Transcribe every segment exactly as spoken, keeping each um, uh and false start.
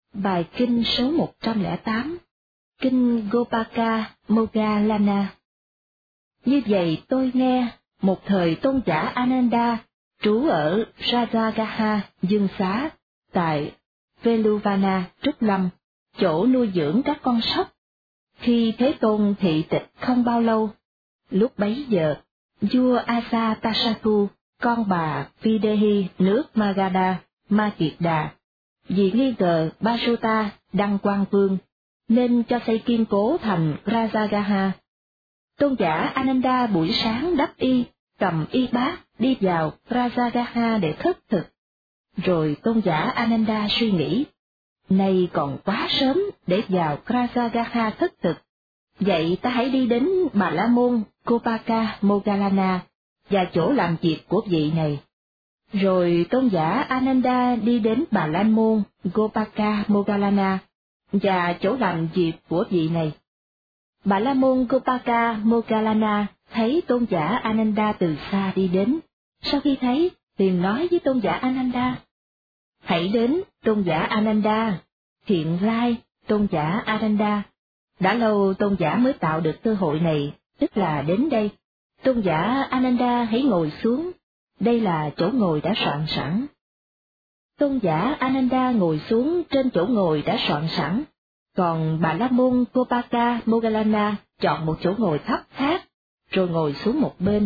Bài kinh số một trăm lẻ tám, Kinh Gopaka Moggallana. Như vậy tôi nghe, một thời tôn giả Ananda, trú ở Rajagaha, Dương Xá, tại Veluvana, Trúc Lâm, chỗ nuôi dưỡng các con sóc. Khi Thế Tôn thị tịch không bao lâu, lúc bấy giờ, vua Asatasattu, con bà Videhi nước Magadha, Ma Kiệt Đà, vì nghi ngờ Basuta Đăng Quang Vương, nên cho xây kiên cố thành Rajagaha. Tôn giả Ananda buổi sáng đắp y, cầm y bát đi vào Rajagaha để khất thực. Rồi tôn giả Ananda suy nghĩ, nay còn quá sớm để vào Rajagaha khất thực, vậy ta hãy đi đến Bà La Môn Gopaka Moggallana và chỗ làm việc của vị này. Rồi tôn giả Ananda đi đến Bà La Môn Gopaka Moggallana và chỗ làm việc của vị này. Bà La Môn Gopaka Moggallana thấy tôn giả Ananda từ xa đi đến, sau khi thấy, liền nói với tôn giả Ananda: Hãy đến, tôn giả Ananda, hiện lai, tôn giả Ananda. Đã lâu tôn giả mới tạo được cơ hội này, tức là đến đây. Tôn giả Ananda hãy ngồi xuống, đây là chỗ ngồi đã soạn sẵn. Tôn giả Ananda ngồi xuống trên chỗ ngồi đã soạn sẵn, còn Bà La Môn Gopaka Moggallana chọn một chỗ ngồi thấp khác, rồi ngồi xuống một bên.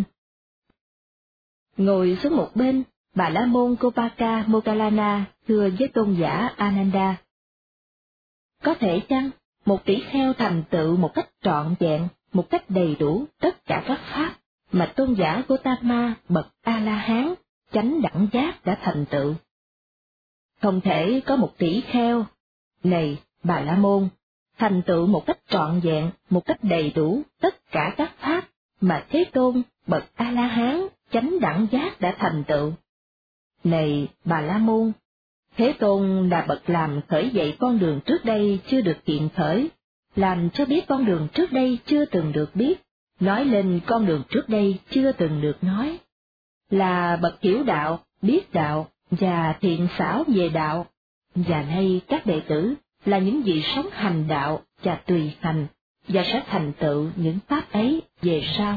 Ngồi xuống một bên, Bà La Môn Gopaka Moggallana thưa với tôn giả Ananda: Có thể chăng, một tỷ kheo thành tựu một cách trọn vẹn, một cách đầy đủ tất cả các pháp mà tôn giả Gotama bậc A-la-hán, chánh đẳng giác đã thành tựu? Không thể có một tỷ kheo, này Bà La Môn, thành tựu một cách trọn vẹn, một cách đầy đủ tất cả các pháp mà Thế Tôn bậc A-la-hán, chánh đẳng giác đã thành tựu. Này Bà La Môn, Thế Tôn là bậc làm khởi dậy con đường trước đây chưa được hiện khởi, làm cho biết con đường trước đây chưa từng được biết, nói lên con đường trước đây chưa từng được nói. Là bậc hiểu đạo, biết đạo, và thiện xảo về đạo, và nay các đệ tử là những vị sống hành đạo và tùy hành, và sẽ thành tựu những pháp ấy về sau.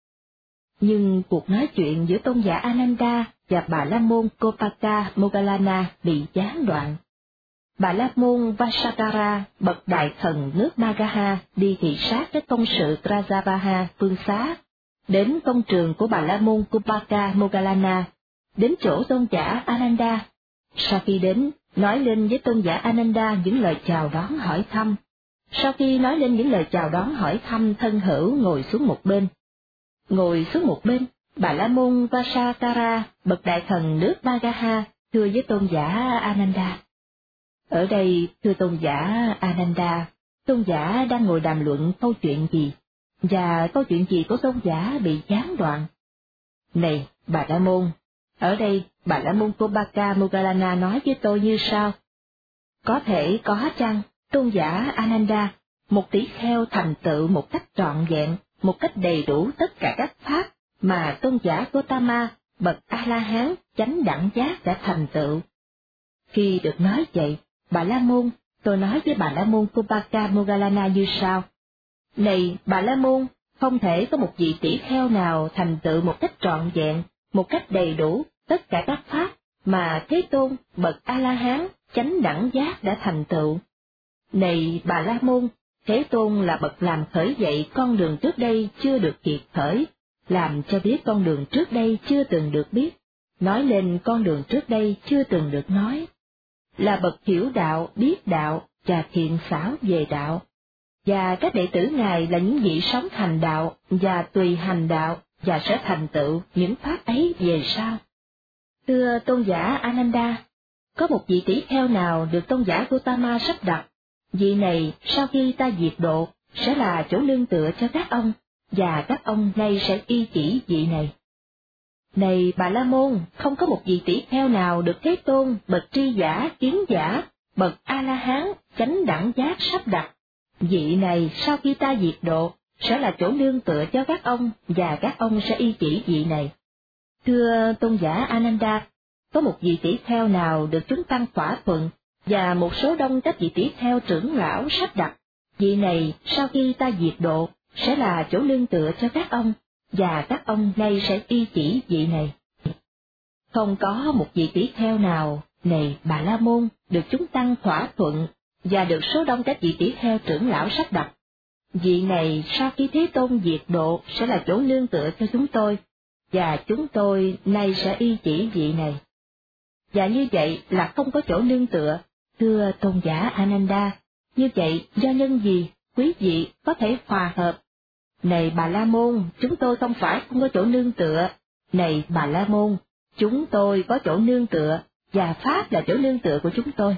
Nhưng cuộc nói chuyện giữa tôn giả Ananda và Bà La Môn Gopaka Moggallana bị gián đoạn. Bà La Môn Vasakara, bậc đại thần nước Magadha, đi thị sát với công sự Rajagaha phương xá, đến công trường của Bà La Môn Gopaka Moggallana, đến chỗ tôn giả Ananda. Sau khi đến, nói lên với tôn giả Ananda những lời chào đón hỏi thăm. Sau khi nói lên những lời chào đón hỏi thăm, thân hữu ngồi xuống một bên. Ngồi xuống một bên, Bà La Môn Vasakara, bậc đại thần nước Magadha, thưa với tôn giả Ananda: Ở đây, thưa tôn giả Ananda, tôn giả đang ngồi đàm luận câu chuyện gì, và câu chuyện gì của tôn giả bị gián đoạn? Này, Bà La Môn, ở đây Bà La Môn Gopaka Moggallana nói với tôi như sau: Có thể có chăng, tôn giả Ananda, một tỷ kheo thành tựu một cách trọn vẹn, một cách đầy đủ tất cả các pháp mà tôn giả Gotama, bậc A-la-hán, chánh đẳng giác đã thành tựu? Khi được nói vậy, Bà La Môn, tôi nói với Bà La Môn Gopaka Moggallana như sau: Này Bà La Môn, không thể có một vị tỷ kheo nào thành tựu một cách trọn vẹn, một cách đầy đủ tất cả các pháp mà Thế Tôn bậc A-la-hán, chánh đẳng giác đã thành tựu. Này Bà La Môn, Thế Tôn là bậc làm khởi dậy con đường trước đây chưa được kiệt khởi, làm cho biết con đường trước đây chưa từng được biết, nói lên con đường trước đây chưa từng được nói. Là bậc hiểu đạo, biết đạo, và thiện xảo về đạo. Và các đệ tử Ngài là những vị sống hành đạo, và tùy hành đạo, và sẽ thành tựu những pháp ấy về sau. Thưa tôn giả Ananda, có một vị tỷ kheo nào được tôn giả Gotama sắp đặt, vị này sau khi ta diệt độ, sẽ là chỗ nương tựa cho các ông, và các ông nay sẽ y chỉ vị này. Này Bà La Môn, không có một vị tỷ kheo nào được Thế Tôn, bậc tri giả, kiến giả, bậc A-la-hán, chánh đẳng giác sắp đặt. Vị này sau khi ta diệt độ, sẽ là chỗ nương tựa cho các ông, và các ông sẽ y chỉ vị này. Thưa tôn giả Ananda, có một vị tỷ kheo nào được chúng tăng thỏa thuận, và một số đông các vị tỷ kheo trưởng lão sắp đặt, vị này sau khi ta diệt độ sẽ là chỗ nương tựa cho các ông, và các ông nay sẽ y chỉ vị này. Không có một vị tỷ kheo nào, này Bà La Môn, được chúng tăng thỏa thuận và được số đông các vị tỷ kheo trưởng lão sắp đặt. Vị này sau khi Thế Tôn diệt độ sẽ là chỗ nương tựa cho chúng tôi, và chúng tôi nay sẽ y chỉ vị này. Và như vậy là không có chỗ nương tựa, thưa tôn giả Ananda, như vậy do nhân gì quý vị có thể hòa hợp? Này Bà La Môn, chúng tôi không phải không có chỗ nương tựa. Này Bà La Môn, chúng tôi có chỗ nương tựa, và Pháp là chỗ nương tựa của chúng tôi.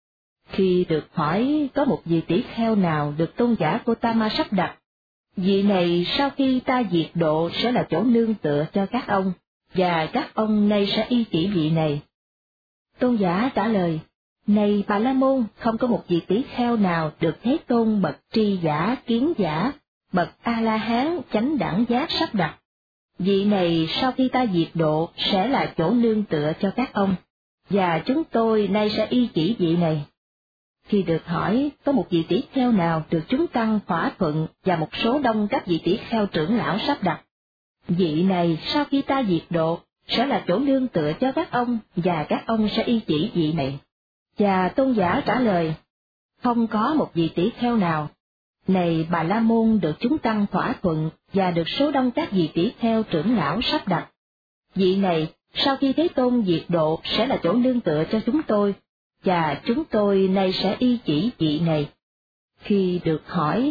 Khi được hỏi có một vị tỷ kheo nào được tôn giả Gotama sắp đặt, vị này sau khi ta diệt độ sẽ là chỗ nương tựa cho các ông, và các ông nay sẽ y chỉ vị này. Tôn giả trả lời, này Bà La Môn, không có một vị tỷ kheo nào được Thế Tôn bậc tri giả, kiến giả, bậc A-la-hán, chánh đẳng giác sắp đặt. Vị này sau khi ta diệt độ sẽ là chỗ nương tựa cho các ông, và chúng tôi nay sẽ y chỉ vị này. Khi được hỏi có một vị tỷ kheo nào được chúng tăng thỏa thuận và một số đông các vị tỷ kheo trưởng lão sắp đặt, vị này sau khi ta diệt độ sẽ là chỗ nương tựa cho các ông, và các ông sẽ y chỉ vị này. Và tôn giả trả lời, không có một vị tỷ kheo nào. Này Bà La Môn, được chúng tăng thỏa thuận và được số đông các vị tỷ kheo trưởng lão sắp đặt. Vị này sau khi Thế Tôn diệt độ sẽ là chỗ nương tựa cho chúng tôi, và chúng tôi nay sẽ y chỉ vị này. Khi được hỏi,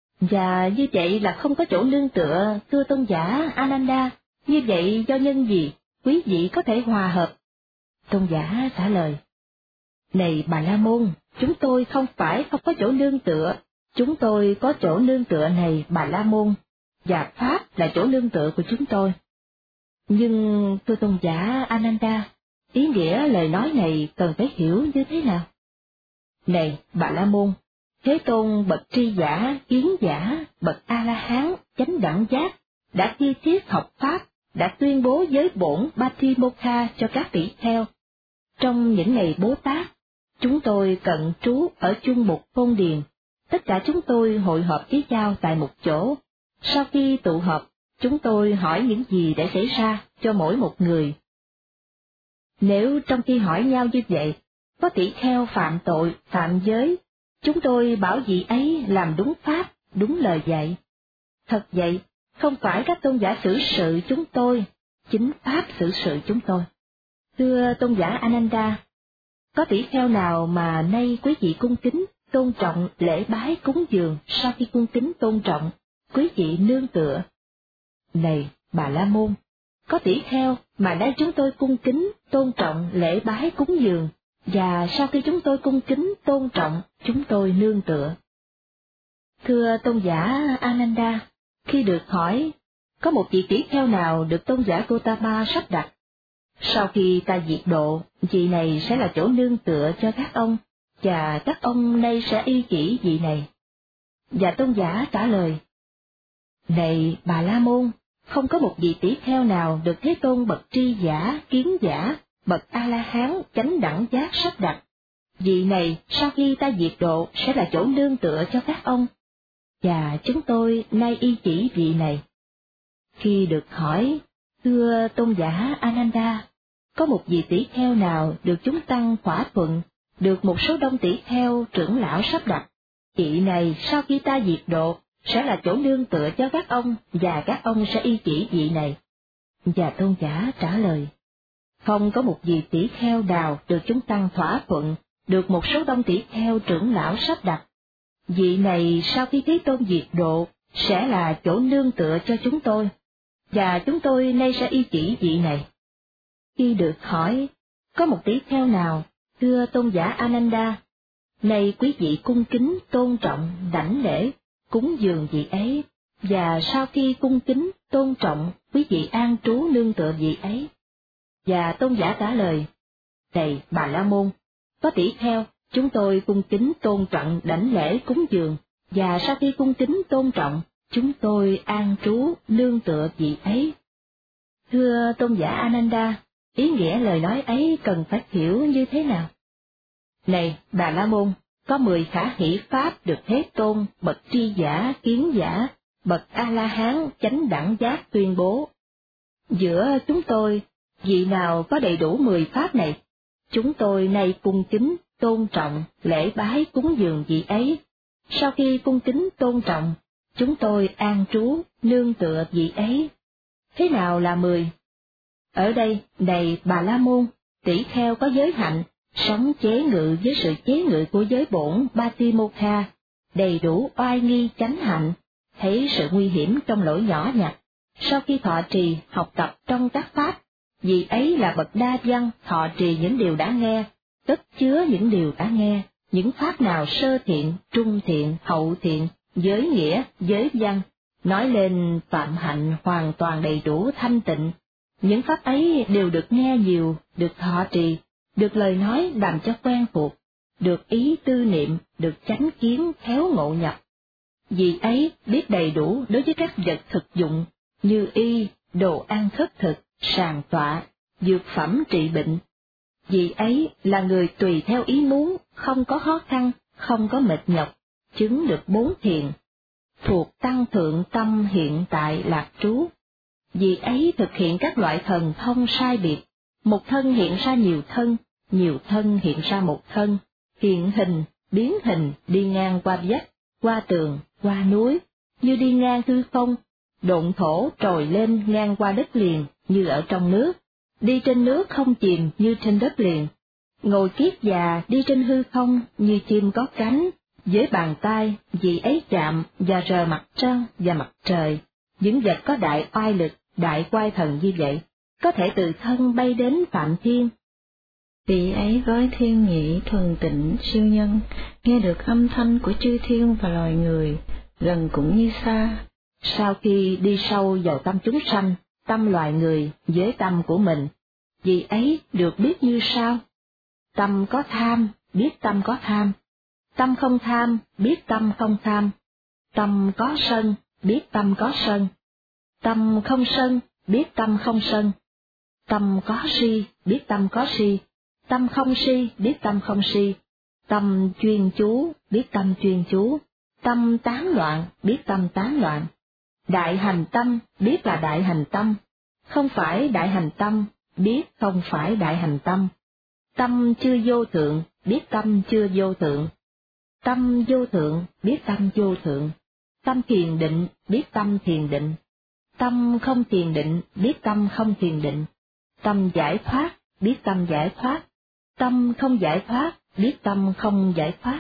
và như vậy là không có chỗ nương tựa, thưa tôn giả Ananda, như vậy do nhân gì quý vị có thể hòa hợp? Tôn giả trả lời, này Bà La Môn, chúng tôi không phải không có chỗ nương tựa, chúng tôi có chỗ nương tựa này Bà La Môn, và Pháp là chỗ nương tựa của chúng tôi. Nhưng thưa tôn giả Ananda, ý nghĩa lời nói này cần phải hiểu như thế nào? Này Bà La Môn, Thế Tôn bậc tri giả, kiến giả, bậc A-la-hán, chánh đẳng giác, đã chi tiết học Pháp, đã tuyên bố giới bổn Patimokkha cho các tỷ kheo. Trong những ngày Bố Tát, chúng tôi cận trú ở chung một thôn điền, tất cả chúng tôi hội họp với nhau tại một chỗ. Sau khi tụ họp, chúng tôi hỏi những gì đã xảy ra cho mỗi một người. Nếu trong khi hỏi nhau như vậy, có tỷ kheo phạm tội, phạm giới, chúng tôi bảo vị ấy làm đúng pháp, đúng lời dạy. Thật vậy, không phải các tôn giả xử sự chúng tôi, chính pháp xử sự chúng tôi. Thưa tôn giả Ananda, có tỷ kheo nào mà nay quý vị cung kính, tôn trọng, lễ bái cúng dường, sau khi cung kính tôn trọng, quý vị nương tựa? Này Bà La Môn, có tỷ kheo mà nay chúng tôi cung kính, tôn trọng, lễ bái cúng dường, và sau khi chúng tôi cung kính, tôn trọng, chúng tôi nương tựa. Thưa tôn giả Ananda, khi được hỏi, có một vị tỷ kheo nào được tôn giả Gotama sắp đặt, sau khi ta diệt độ, vị này sẽ là chỗ nương tựa cho các ông, và các ông nay sẽ y chỉ vị này. Và tôn giả trả lời, này Bà La Môn, không có một vị tỷ kheo nào được Thế Tôn bậc tri giả, kiến giả, bậc A-la-hán, chánh đẳng giác sắp đặt. Vị này sau khi ta diệt độ sẽ là chỗ nương tựa cho các ông, và chúng tôi nay y chỉ vị này. Khi được hỏi, thưa tôn giả Ananda, có một vị tỷ kheo nào được chúng tăng thỏa thuận, được một số đông tỷ kheo trưởng lão sắp đặt, vị này sau khi ta diệt độ sẽ là chỗ nương tựa cho các ông, và các ông sẽ y chỉ vị này. Và tôn giả trả lời, không có một vị tỷ kheo nào được chúng tăng thỏa thuận, được một số đông tỷ kheo trưởng lão sắp đặt. Vị này sau khi Thế Tôn diệt độ sẽ là chỗ nương tựa cho chúng tôi, và chúng tôi nay sẽ y chỉ vị này. Khi được hỏi, có một tỷ kheo nào, thưa tôn giả Ananda, nay quý vị cung kính, tôn trọng, đảnh lễ, cúng dường vị ấy, và sau khi cung kính, tôn trọng, quý vị an trú nương tựa vị ấy. Và tôn giả trả lời, này Bà La Môn, có tỷ kheo, chúng tôi cung kính, tôn trọng, đảnh lễ, cúng dường, và sau khi cung kính, tôn trọng, chúng tôi an trú nương tựa vị ấy. Thưa tôn giả Ananda, ý nghĩa lời nói ấy cần phải hiểu như thế nào? Này, Bà La Môn, có mười khả hỷ pháp được Thế Tôn, bậc tri giả, kiến giả, bậc A-la-hán, chánh đẳng giác tuyên bố. Giữa chúng tôi, vị nào có đầy đủ mười pháp này, chúng tôi nay cung kính, tôn trọng, lễ bái cúng dường vị ấy. Sau khi cung kính tôn trọng, chúng tôi an trú, nương tựa vị ấy. Thế nào là mười? Ở đây, này Bà La Môn, tỷ kheo có giới hạnh, sống chế ngự với sự chế ngự của giới bổn Batimokha, đầy đủ oai nghi chánh hạnh, thấy sự nguy hiểm trong lỗi nhỏ nhặt. Sau khi thọ trì, học tập trong các pháp, vì ấy là bậc đa văn, thọ trì những điều đã nghe, tất chứa những điều đã nghe, những pháp nào sơ thiện, trung thiện, hậu thiện, giới nghĩa, giới văn, nói lên phạm hạnh hoàn toàn đầy đủ thanh tịnh. Những pháp ấy đều được nghe nhiều, được thọ trì, được lời nói làm cho quen thuộc, được ý tư niệm, được chánh kiến khéo ngộ nhập. Vì ấy biết đầy đủ đối với các vật thực dụng, như y, đồ ăn khất thực, sàng tọa, dược phẩm trị bệnh. Vì ấy là người tùy theo ý muốn, không có khó khăn, không có mệt nhọc, chứng được bốn thiền, thuộc tăng thượng tâm hiện tại lạc trú. Vì ấy thực hiện các loại thần thông sai biệt, một thân hiện ra nhiều thân, nhiều thân hiện ra một thân, hiện hình, biến hình, đi ngang qua vách, qua tường, qua núi, như đi ngang hư không, độn thổ trồi lên ngang qua đất liền như ở trong nước, đi trên nước không chìm như trên đất liền, ngồi kiết già đi trên hư không như chim có cánh, với bàn tay vì ấy chạm và rờ mặt trăng và mặt trời. Những vật có đại oai lực, đại quai thần như vậy, có thể từ thân bay đến Phạm Thiên. Vị ấy với thiên nhị thuần tịnh siêu nhân, nghe được âm thanh của chư thiên và loài người, gần cũng như xa. Sau khi đi sâu vào tâm chúng sanh, tâm loài người với tâm của mình, vị ấy được biết như sau. Tâm có tham, biết tâm có tham. Tâm không tham, biết tâm không tham. Tâm có sân, biết tâm có sân. Tâm không sân, biết tâm không sân. Tâm có si, biết tâm có si. Tâm không si, biết tâm không si. Tâm chuyên chú, biết tâm chuyên chú. Tâm tán loạn, biết tâm tán loạn. Đại hành tâm, biết là đại hành tâm. Không phải đại hành tâm, biết không phải đại hành tâm. Tâm chưa vô thượng, biết tâm chưa vô thượng. Tâm vô thượng, biết tâm vô thượng. Tâm thiền định, biết tâm thiền định. Tâm không thiền định, biết tâm không thiền định. Tâm giải thoát, biết tâm giải thoát. Tâm không giải thoát, biết tâm không giải thoát.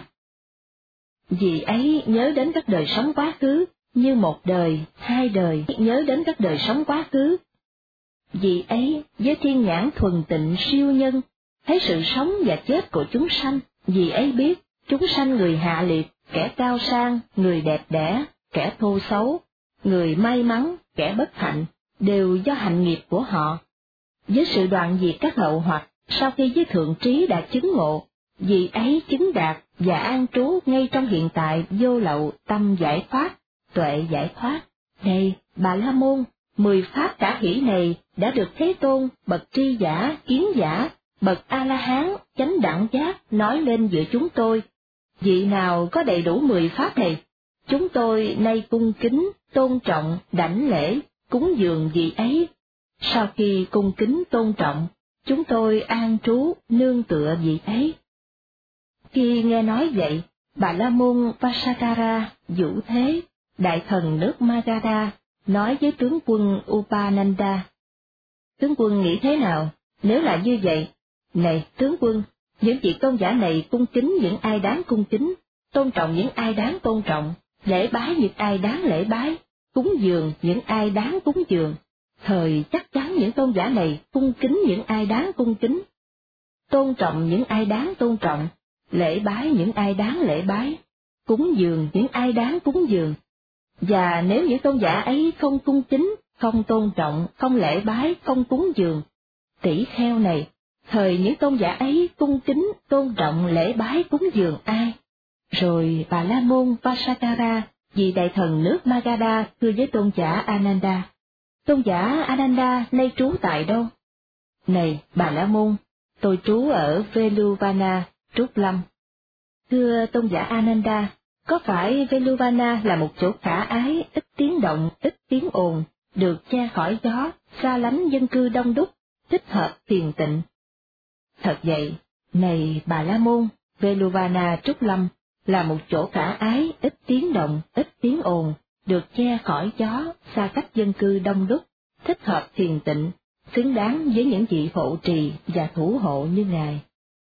Vì ấy nhớ đến các đời sống quá khứ, như một đời, hai đời, nhớ đến các đời sống quá khứ. Vì ấy, với thiên nhãn thuần tịnh siêu nhân, thấy sự sống và chết của chúng sanh, vì ấy biết, chúng sanh người hạ liệt, kẻ cao sang, người đẹp đẽ, kẻ thô xấu, người may mắn, kẻ bất hạnh, đều do hạnh nghiệp của họ. Với sự đoạn diệt các lậu hoặc, sau khi với thượng trí đã chứng ngộ, vì ấy chứng đạt và an trú ngay trong hiện tại vô lậu tâm giải thoát, tuệ giải thoát. Này, Bà La Môn, mười pháp cả hỷ này đã được Thế Tôn, bậc tri giả, kiến giả, bậc A-la-hán, chánh đẳng giác nói lên giữa chúng tôi. Vị nào có đầy đủ mười pháp này, chúng tôi nay cung kính, tôn trọng, đảnh lễ, cúng dường vị ấy. Sau khi cung kính tôn trọng, chúng tôi an trú, nương tựa vị ấy. Khi nghe nói vậy, Bà La Môn Vasakara, Vũ Thế, đại thần nước Magadha, nói với tướng quân Upananda. Tướng quân nghĩ thế nào, nếu là như vậy? Này, tướng quân, những vị tôn giả này cung kính những ai đáng cung kính, tôn trọng những ai đáng tôn trọng, lễ bái những ai đáng lễ bái, cúng dường những ai đáng cúng dường. Thời chắc chắn những tôn giả này cung kính những ai đáng cung kính, tôn trọng những ai đáng tôn trọng, lễ bái những ai đáng lễ bái, cúng dường những ai đáng cúng dường. Và nếu những tôn giả ấy không cung kính, không tôn trọng, không lễ bái, không cúng dường, tỷ kheo này, thời những tôn giả ấy cung kính, tôn trọng, lễ bái, cúng dường ai? Rồi Bà La Môn Vasakara, vị đại thần nước Magadha, thưa với tôn giả Ananda. Tôn giả Ananda nay trú tại đâu? Này, Bà La Môn, tôi trú ở Veluvana, Trúc Lâm. Thưa tôn giả Ananda, có phải Veluvana là một chỗ khả ái, ít tiếng động, ít tiếng ồn, được che khỏi gió, xa lánh dân cư đông đúc, thích hợp thiền tịnh? Thật vậy, này Bà La Môn, Veluvana Trúc Lâm là một chỗ khả ái, ít tiếng động, ít tiếng ồn, được che khỏi gió, xa cách dân cư đông đúc, thích hợp thiền tịnh, xứng đáng với những vị hộ trì và thủ hộ như Ngài.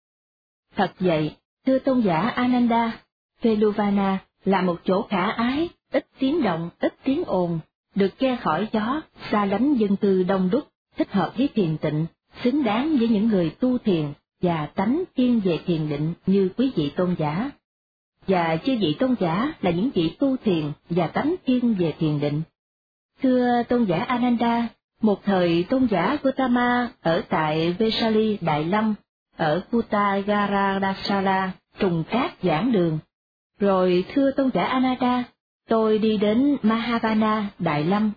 Thật vậy, thưa tôn giả Ananda, Veluvana là một chỗ khả ái, ít tiếng động, ít tiếng ồn, được che khỏi gió, xa lánh dân cư đông đúc, thích hợp với thiền tịnh, xứng đáng với những người tu thiền và tánh thiên về thiền định như quý vị tôn giả. Và chư vị tôn giả là những vị tu thiền và tánh thiên về thiền định. Thưa tôn giả Ananda, một thời tôn giả Gautama ở tại Vesali Đại Lâm, ở Kuttagaradasala, trùng cát giảng đường. Rồi thưa tôn giả Ananda, tôi đi đến Mahavana Đại Lâm,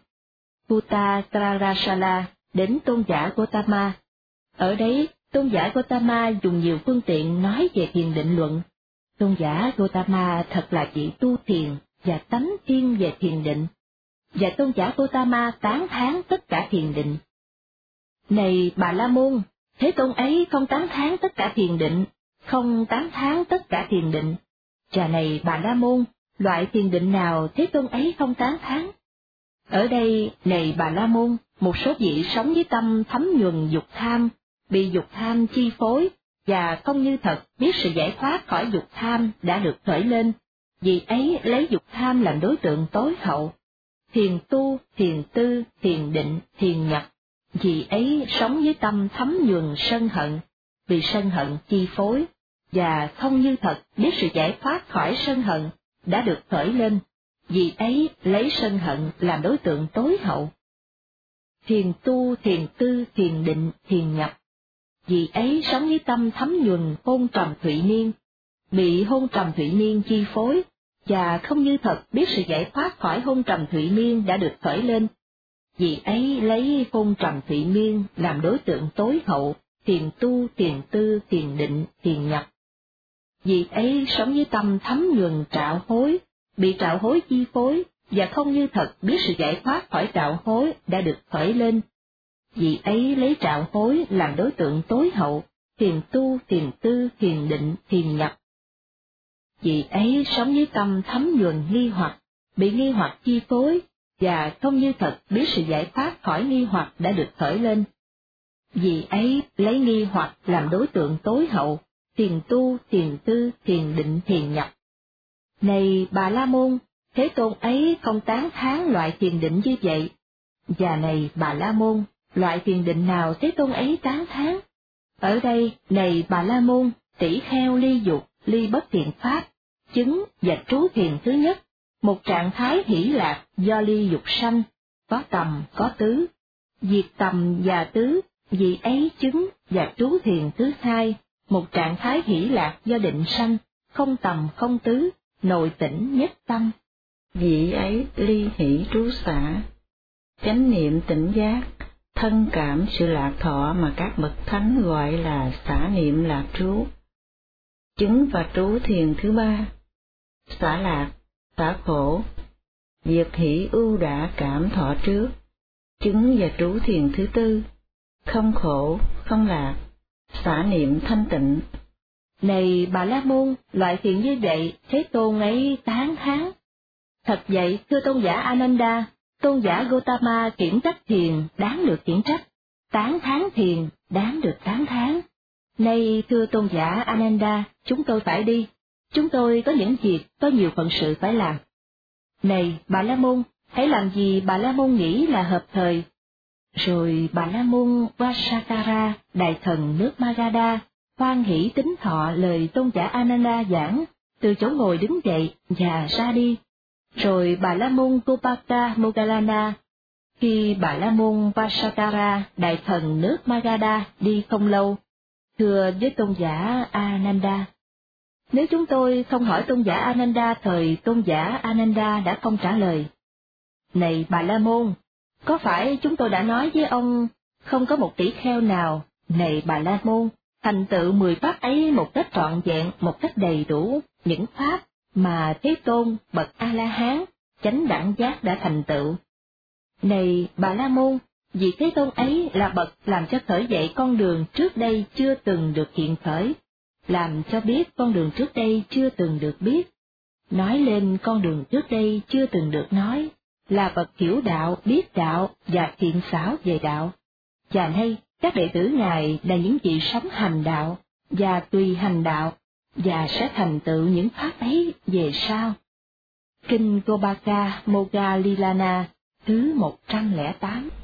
Kuttagaradasala, đến tôn giả Gautama. Ở đấy, tôn giả Gautama dùng nhiều phương tiện nói về thiền định luận. Tôn giả Gautama thật là vị tu thiền và tánh thiên về thiền định, và tôn giả Gautama tán thán tất cả thiền định. Này Bà La Môn, Thế Tôn ấy không tán thán tất cả thiền định, không tán thán tất cả thiền định. Và này Bà La Môn, loại thiền định nào Thế Tôn ấy không tán thán? Ở đây, này Bà La Môn, một số vị sống với tâm thấm nhuần dục tham, bị dục tham chi phối, và không như thật biết sự giải thoát khỏi dục tham đã được khởi lên, vì ấy lấy dục tham làm đối tượng tối hậu. Thiền tu, thiền tư, thiền định, thiền nhập, vì ấy sống với tâm thấm nhuần sân hận, bị sân hận chi phối, và không như thật biết sự giải thoát khỏi sân hận đã được khởi lên, vì ấy lấy sân hận làm đối tượng tối hậu. Thiền tu, thiền tư, thiền định, thiền nhập, vì ấy sống với tâm thấm nhuần hôn trầm thụy miên, bị hôn trầm thụy miên chi phối, và không như thật biết sự giải thoát khỏi hôn trầm thụy miên đã được khởi lên, vì ấy lấy hôn trầm thụy miên làm đối tượng tối hậu, thiền tu, thiền tư, thiền định, thiền nhập. Vì ấy sống với tâm thấm nhuần trạo hối, bị trạo hối chi phối, và không như thật biết sự giải thoát khỏi trạo hối đã được khởi lên, vì ấy lấy trạo hối làm đối tượng tối hậu, thiền tu, thiền tư, thiền định, thiền nhập. Vì ấy sống với tâm thấm nhuần nghi hoặc, bị nghi hoặc chi phối, và không như thật biết sự giải thoát khỏi nghi hoặc đã được khởi lên. Vì ấy lấy nghi hoặc làm đối tượng tối hậu, thiền tu, thiền tư, thiền định, thiền nhập. Này Bà La Môn, Thế Tôn ấy không tán thán loại thiền định như vậy. Và này Bà La Môn, loại thiền định nào Thế Tôn ấy tán thán? Ở đây, này Bà La Môn, tỷ kheo ly dục, ly bất thiện pháp, chứng và trú thiền thứ nhất, một trạng thái hỷ lạc do ly dục sanh, có tầm có tứ, diệt tầm và tứ, vì ấy chứng và trú thiền thứ hai, một trạng thái hỷ lạc do định sanh, không tầm không tứ, nội tỉnh nhất tâm. Vị ấy ly hỷ trú xả, chánh niệm tỉnh giác, thân cảm sự lạc thọ mà các bậc thánh gọi là xả niệm lạc trú. Chứng và trú thiền thứ ba, xả lạc, xả khổ, diệt hỷ ưu đả cảm thọ trước. Chứng và trú thiền thứ tư, không khổ, không lạc, xả niệm thanh tịnh. Này Bà La Môn, loại thiền như vậy Thế Tôn ấy tán thán. Thật vậy, thưa tôn giả Ananda, tôn giả Gautama kiểm trách thiền đáng được kiểm trách, tán thán thiền đáng được tán thán. Nay thưa tôn giả Ananda, chúng tôi phải đi, chúng tôi có những việc, có nhiều phận sự phải làm. Này Bà La Môn, hãy làm gì Bà La Môn nghĩ là hợp thời. Rồi Bà La Môn Vasakara, đại thần nước Magadha, hoan hỷ tín thọ lời tôn giả Ananda giảng, từ chỗ ngồi đứng dậy và ra đi. Rồi Bà La Môn Gopaka Moggallana, khi Bà La Môn Vasakara, đại thần nước Magadha đi không lâu, thưa với tôn giả Ananda. Nếu chúng tôi không hỏi tôn giả Ananda thời tôn giả Ananda đã không trả lời. Này Bà La Môn, có phải chúng tôi đã nói với ông không có một tỷ kheo nào, này Bà La Môn, thành tựu mười pháp ấy một cách trọn vẹn, một cách đầy đủ, những pháp mà Thế Tôn bậc A-la-hán, chánh đẳng giác đã thành tựu. Này Bà La Môn, vị Thế Tôn ấy là bậc làm cho khởi dậy con đường trước đây chưa từng được hiện khởi, làm cho biết con đường trước đây chưa từng được biết, nói lên con đường trước đây chưa từng được nói, là bậc hiểu đạo, biết đạo và thiện xảo về đạo. Và nay, các đệ tử Ngài là những vị sống hành đạo, và tùy hành đạo, và sẽ thành tựu những pháp ấy về sau. Kinh Gopaka Moggallilana thứ một trăm lẻ tám.